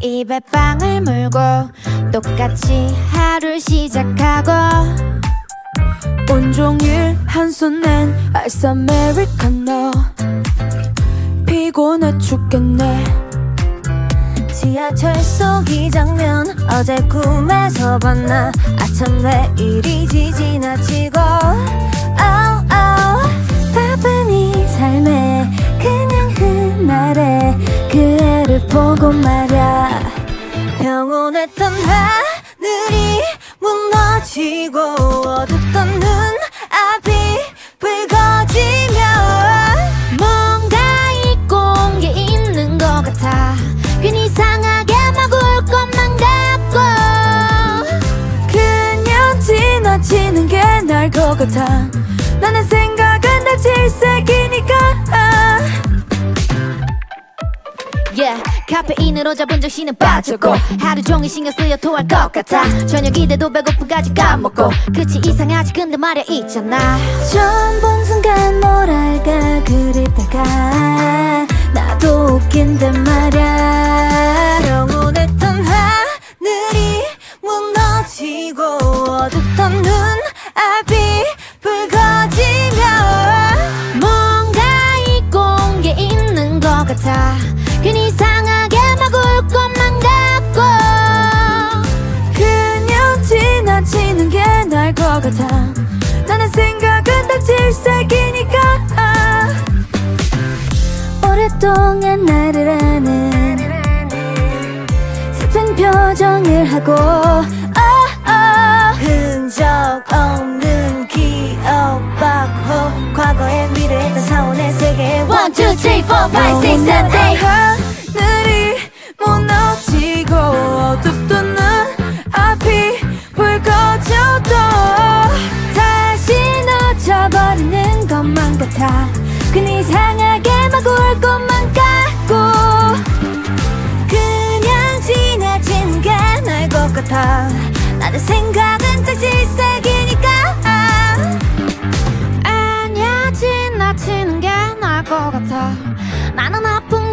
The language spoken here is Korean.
입에 빵을 물고 똑같이 하루를 시작하고 온종일 한 손엔 아이스 아메리카노 피곤해 죽겠네. 지하철 속 이 장면 어제 꿈에서 봤나. 아참 왜 이리지 지나치고 바쁜 이 삶에 그냥 흩날에 그 애를 보고 말야. 평온했던 하늘이 무너지고 어둡던 눈앞이 붉어지며 뭔가 잊고 온 게 있는 것 같아. 괜히 이상하게 막 울 것만 같고 그냥 지나치는 게 나을 것 같아. 나는 생각은 다 질색이니까. Yeah, 카페인으로 잡은 정신은 빠졌고 하루 종일 신경 쓰여 토할 것 같아. 저녁이 돼도 배고프까지 까먹고 끝이 이상하지 근데 말야 있잖아. 처음 본 순간 뭐랄까 그립다가 나도 웃긴데 말야. 평온했던 하늘이 무너지고 어둡던 눈앞이 붉어지며 뭔가 잊고 온 게 있는 것 같아. 괜히 이상하게 막 울 것만 같고 그냥 지나치는 게 나을 것 같아. 나는 생각은 다 질색이니까. 오랫동안 나를 아는 슬픈 표정을 하고 흔적 없는 기억 박호 과거의 미래의 사원의 세계 1, 2, 3, 4, 5, 6, 7, 8 하늘이 무너지고 어둡던 눈앞이 붉어져도 다시 놓쳐버리는 것만 같아. 괜히 이상하게 막 울 것만 같고 그냥 지나치는 게 나을 것 같아. 나의 생각은 딱 질색이니까. 아니야 지나치는 게 나을 것 같아. 나는 아픈